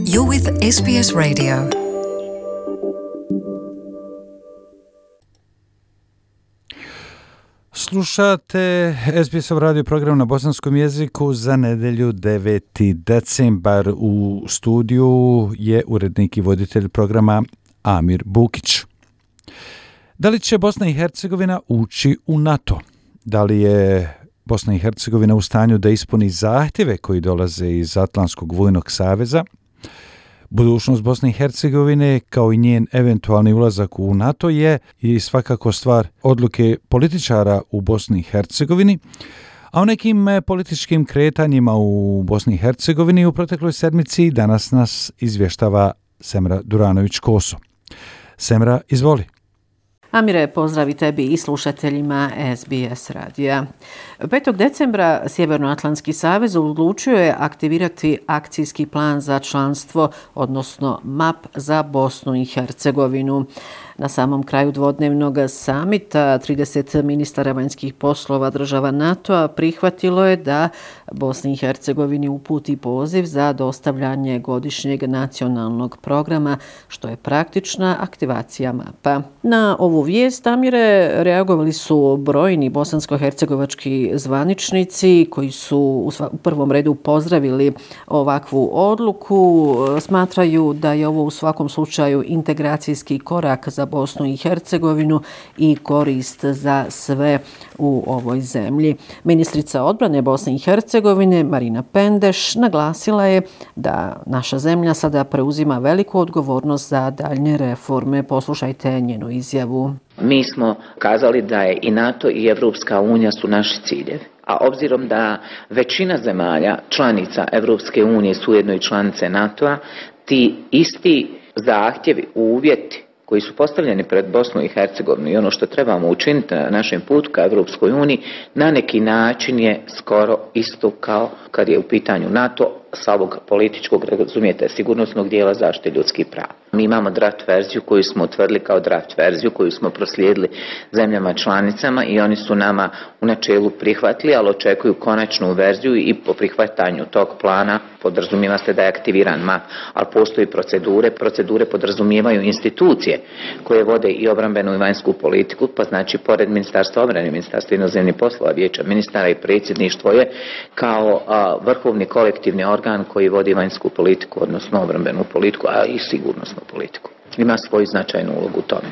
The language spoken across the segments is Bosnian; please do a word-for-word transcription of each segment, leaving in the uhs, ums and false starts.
You're with S B S Radio. Slušate S B S-ov radio program na bosanskom jeziku za nedelju deveti decembar. U studiju je urednik i voditelj programa Amir Bukić. Da li će Bosna i Hercegovina ući u NATO? Da li je Bosna i Hercegovina u stanju da ispuni zahtjeve koji dolaze iz Atlantskog vojnog saveza? Budućnost Bosne i Hercegovine kao i njen eventualni ulazak u NATO je i svakako stvar odluke političara u Bosni i Hercegovini, a o nekim političkim kretanjima u Bosni i Hercegovini u protekloj sedmici danas nas izvještava Semra Duranović-Koso. Semra, izvoli. Amire, pozdrav i tebi i slušateljima S B S radija. petog decembra Sjevernoatlantski savez odlučio je aktivirati akcijski plan za članstvo, odnosno M A P za Bosnu i Hercegovinu. Na samom kraju dvodnevnog samita trideset ministara vanjskih poslova država NATO-a prihvatilo je da Bosni i Hercegovini uputi poziv za dostavljanje godišnjeg nacionalnog programa, što je praktična aktivacija M A P-a. Na ovu vijest, Amire, reagovali su brojni bosansko-hercegovački zvaničnici koji su u prvom redu pozdravili ovakvu odluku. Smatraju da je ovo u svakom slučaju integracijski korak za Bosnu i Hercegovinu i korist za sve u ovoj zemlji. Ministrica odbrane Bosne i Hercegovine Marina Pendeš naglasila je da naša zemlja sada preuzima veliku odgovornost za daljnje reforme. Poslušajte njenu izjavu. Mi smo kazali da je i NATO i Evropska unija su naši ciljevi. A obzirom da većina zemalja članica Evropske unije su ujedno i članice NATO-a, ti isti zahtjevi, uvjeti koji su postavljeni pred Bosnu i Hercegovinu i ono što trebamo učiniti na našem putu ka Evropskoj uniji, na neki način je skoro isto kao kad je u pitanju NATO sa ovog političkog, razumijete, sigurnosnog dijela zaštite ljudskih prava. Mi imamo draft verziju koju smo utvrdili kao draft verziju koju smo proslijedili zemljama članicama i oni su nama u načelu prihvatili, ali očekuju konačnu verziju i po prihvatanju tog plana podrazumijeva se da je aktiviran M A P, ali postoji procedure. Procedure podrazumijevaju institucije koje vode i obrambenu i vanjsku politiku, pa znači pored Ministarstva obrane, Ministarstva inozemnih poslova, Vijeća ministara i predsjedništvo je kao a, vrhovni kolektivni organ koji vodi vanjsku politiku, odnosno obrambenu politiku, a i sigurnosnu politiku. Ima svoju značajnu ulogu u tome.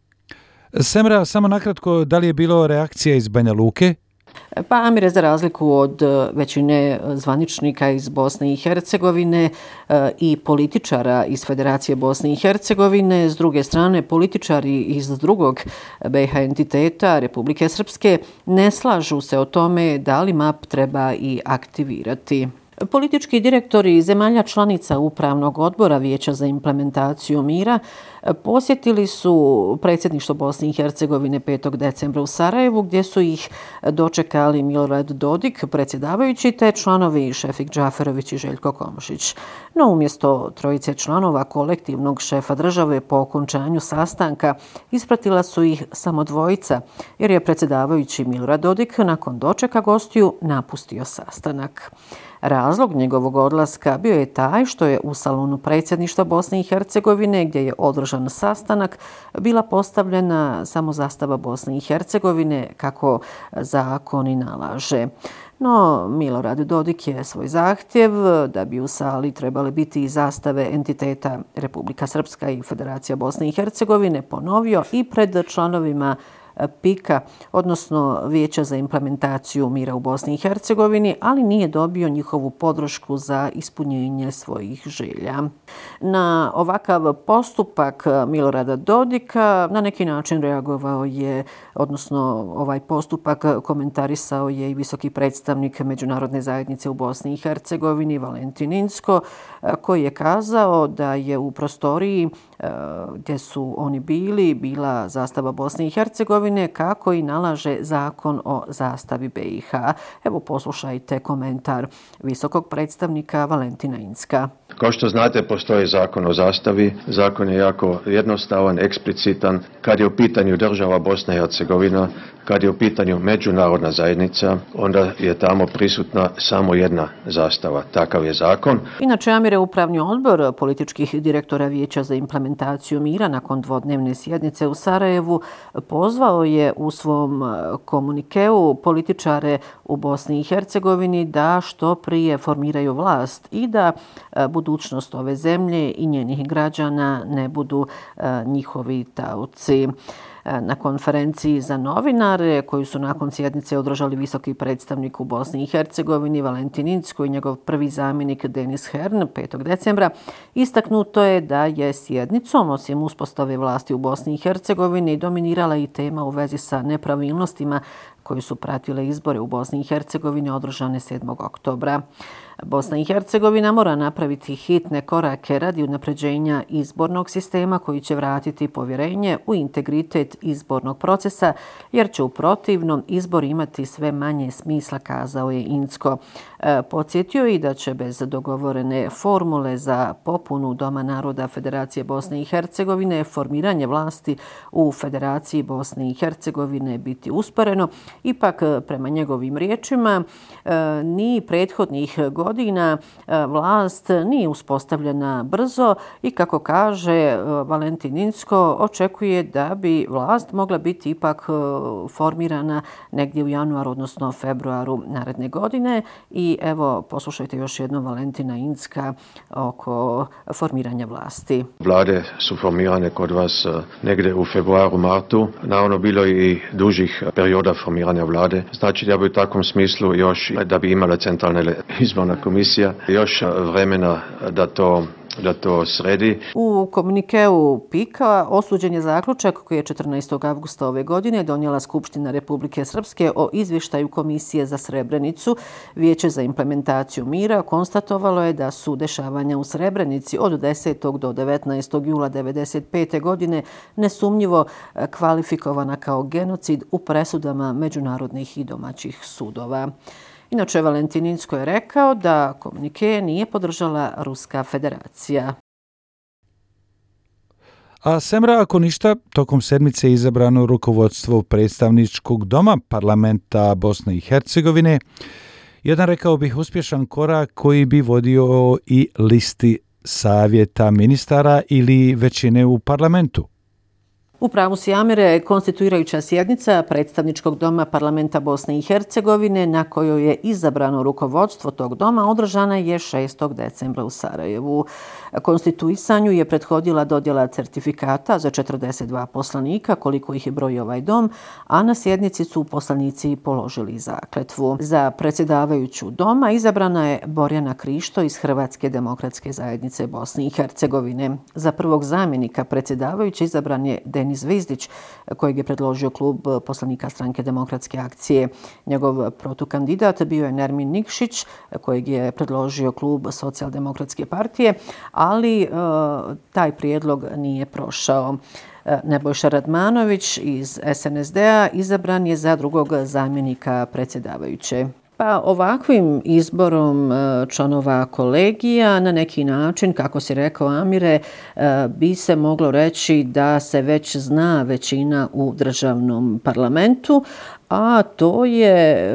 Semra, samo nakratko, da li je bilo reakcija iz Banja Luke? Pa, Amire, za razliku od većine zvaničnika iz Bosne i Hercegovine i političara iz Federacije Bosne i Hercegovine, s druge strane političari iz drugog B iH entiteta Republike Srpske ne slažu se o tome da li M A P treba i aktivirati. Politički direktori zemalja članica Upravnog odbora Vijeća za implementaciju mira posjetili su predsjedništvo Bosne i Hercegovine petog decembra u Sarajevu, gdje su ih dočekali Milorad Dodik, predsjedavajući, te članovi Šefik Džaferović i Željko Komšić. No, umjesto trojice članova kolektivnog šefa države po okončanju sastanka ispratila su ih samo dvojica, jer je predsjedavajući Milorad Dodik nakon dočeka gostiju napustio sastanak. Razlog njegovog odlaska bio je taj što je u salonu predsjedništva Bosne i Hercegovine, gdje je održan sastanak, bila postavljena samo zastava Bosne i Hercegovine kako zakon i nalaže. No, Milorad Dodik je svoj zahtjev da bi u sali trebale biti i zastave entiteta Republika Srpska i Federacija Bosne i Hercegovine ponovio i pred članovima P I K-a, odnosno Vijeća za implementaciju mira u Bosni i Hercegovini, ali nije dobio njihovu podršku za ispunjenje svojih želja. Na ovakav postupak Milorada Dodika na neki način reagovao je, odnosno ovaj postupak komentarisao je i visoki predstavnik Međunarodne zajednice u Bosni i Hercegovini Valentin Inzko, koji je kazao da je u prostoriji gdje su oni bili, bila zastava Bosne i Hercegovine, kako i nalaže zakon o zastavi B i H. Evo poslušajte komentar visokog predstavnika Valentina Incka. Kao što znate, postoji zakon o zastavi. Zakon je jako jednostavan, eksplicitan. Kad je u pitanju država Bosna i Hercegovina, kad je u pitanju međunarodna zajednica, onda je tamo prisutna samo jedna zastava. Takav je zakon. Inače, Amire, Upravni odbor političkih direktora Vijeća za implementaciju mira nakon dvodnevne sjednice u Sarajevu pozvao je u svom komunikeu političare u Bosni i Hercegovini da što prije formiraju vlast i da budućnost ove zemlje i njenih građana ne budu njihovi taoci. Na konferenciji za novinare koju su nakon sjednice održali visoki predstavnik u Bosni i Hercegovini Valentin Incko i njegov prvi zamjenik Denis Hern petog decembra, istaknuto je da je sjednicom osim uspostave vlasti u Bosni i Hercegovini dominirala i tema u vezi sa nepravilnostima koji su pratile izbore u Bosni i Hercegovini održane sedmog oktobra. Bosna i Hercegovina mora napraviti hitne korake radi unapređenja izbornog sistema koji će vratiti povjerenje u integritet izbornog procesa, jer će u protivnom izbor imati sve manje smisla, kazao je Incko. E, podsjetio i da će bez dogovorene formule za popunu Doma naroda Federacije Bosne i Hercegovine formiranje vlasti u Federaciji Bosne i Hercegovine biti usporeno. Ipak, prema njegovim riječima, e, ni prethodnih godina godina vlast nije uspostavljena brzo i, kako kaže Valentin Incko, očekuje da bi vlast mogla biti ipak formirana negdje u januaru, odnosno februaru naredne godine. I evo, poslušajte još jednom Valentina Incka oko formiranja vlasti. Vlade su formirane kod vas negdje u februaru, martu. Naravno, bilo i dužih perioda formiranja vlade. Znači da bi u takvom smislu još, da bi imala centralna izborna komisija, još vremena da to da to sredi. U komunikeu PIK-a osuđen je zaključak koji je četrnaestog avgusta ove godine donijela Skupština Republike Srpske o izvještaju Komisije za Srebrenicu. Vijeće za implementaciju mira konstatovalo je da su dešavanja u Srebrenici od desetog do devetnaestog jula devedeset pete godine nesumnjivo kvalifikovana kao genocid u presudama međunarodnih i domaćih sudova. Inače, Valentin Incko je rekao da komunike nije podržala Ruska federacija. A semra, ako ništa, tokom sedmice je izabrano rukovodstvo predstavničkog doma parlamenta Bosne i Hercegovine. Jedan, rekao bih, uspješan korak koji bi vodio i listi savjeta ministara ili većine u parlamentu. U pravu si, Amire, konstituirajuća sjednica predstavničkog doma parlamenta Bosne i Hercegovine na kojoj je izabrano rukovodstvo tog doma održana je šestog decembra u Sarajevu. Konstituisanju je prethodila dodjela certifikata za četrdeset dva poslanika, koliko ih je broji ovaj dom, a na sjednici su poslanici položili zakletvu. Za predsjedavajuću doma izabrana je Borjana Krišto iz Hrvatske demokratske zajednice Bosne i Hercegovine. Za prvog zamjenika predsjedavajuće izabran je Denis Zvizdić, kojeg je predložio klub poslanika Stranke demokratske akcije. Njegov protukandidat bio je Nermin Nikšić, kojeg je predložio klub Socijaldemokratske partije, ali e, taj prijedlog nije prošao. Nebojša Radmanović iz S N S D-a izabran je za drugog zamjenika predsjedavajuće. Pa ovakvim izborom članova kolegija na neki način, kako si rekao, Amire, bi se moglo reći da se već zna većina u državnom parlamentu, a to je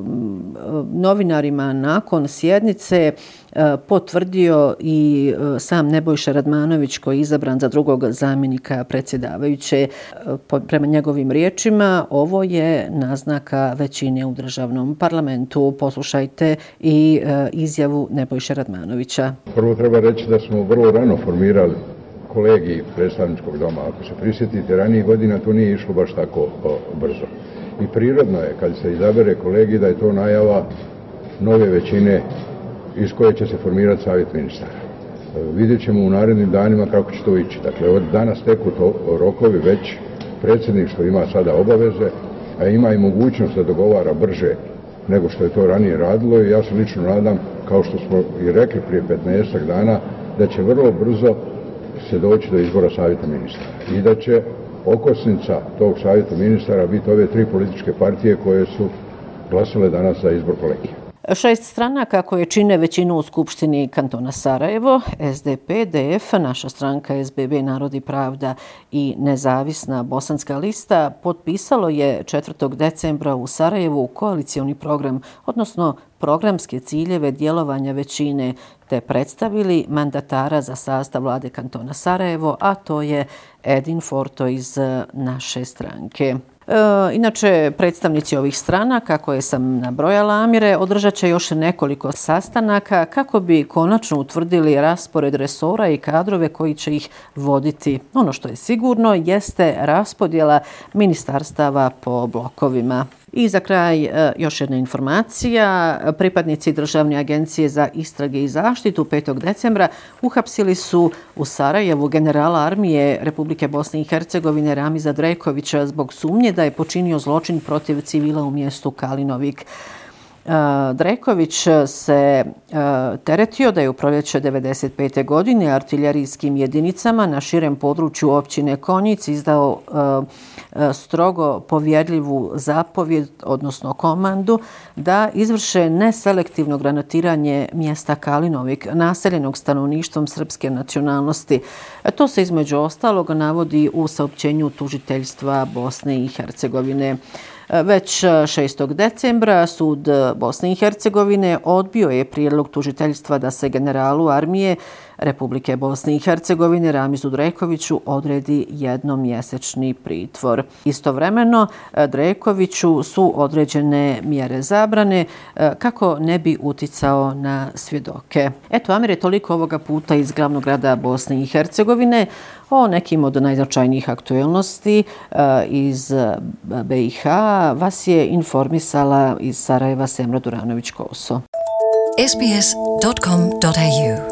novinarima nakon sjednice potvrdio i sam Nebojša Radmanović, koji je izabran za drugog zamjenika predsjedavajuće. Prema njegovim riječima, ovo je naznaka većine u državnom parlamentu. Poslušajte i izjavu Nebojše Radmanovića. Prvo treba reći da smo vrlo rano formirali kolegij predstavničkog doma. Ako se prisjetite ranijih godina, to nije išlo baš tako brzo. I prirodno je, kad se izabere kolegij, da je to najava nove većine iz koje će se formirati savjet ministara. Vidjet ćemo u narednim danima kako će to ići. Dakle, od danas teku to rokovi, već predsjedništvo ima sada obaveze, a ima i mogućnost da dogovara brže nego što je to ranije radilo, i ja se lično nadam, kao što smo i rekli prije petnaestak dana, da će vrlo brzo se doći do izbora savjeta ministara i da će okosnica tog savjeta ministara biti ove tri političke partije koje su glasale danas za izbor kolegija. Šest stranaka koje čine većinu u Skupštini kantona Sarajevo, S D P, D F, naša stranka S B B, Narod i pravda i nezavisna bosanska lista, potpisalo je četvrtog decembra u Sarajevu koalicioni program, odnosno programske ciljeve djelovanja većine, te predstavili mandatara za sastav vlade kantona Sarajevo, a to je Edin Forto iz naše stranke. E, inače, predstavnici ovih stranaka koje sam nabrojala, Amire, održat će još nekoliko sastanaka kako bi konačno utvrdili raspored resora i kadrove koji će ih voditi. Ono što je sigurno jeste raspodjela ministarstava po blokovima. I za kraj još jedna informacija. Pripadnici Državne agencije za istrage i zaštitu petog decembra uhapsili su u Sarajevu generala armije Republike Bosne i Hercegovine Ramiza Drekovića zbog sumnje da je počinio zločin protiv civila u mjestu Kalinovik. Dreković se teretio da je u proljeće devedeset pete godine artiljerijskim jedinicama na širem području općine Konjic izdao strogo povjerljivu zapovjed, odnosno komandu, da izvrše neselektivno granatiranje mjesta Kalinovik, naseljenog stanovništvom srpske nacionalnosti. To se između ostalog navodi u saopćenju tužiteljstva Bosne i Hercegovine. Već šestog decembra sud Bosne i Hercegovine odbio je prijedlog tužiteljstva da se generalu armije Republike Bosne i Hercegovine Ramizu Drekoviću odredi jednomjesečni pritvor. Istovremeno Drekoviću su određene mjere zabrane kako ne bi uticao na svjedoke. Eto, Amir, je toliko ovoga puta iz glavnog grada Bosne i Hercegovine. O nekim od najznačajnijih aktuelnosti iz B i H vas je informisala iz Sarajeva Semra Duranović-Koso. S B S dot com dot A U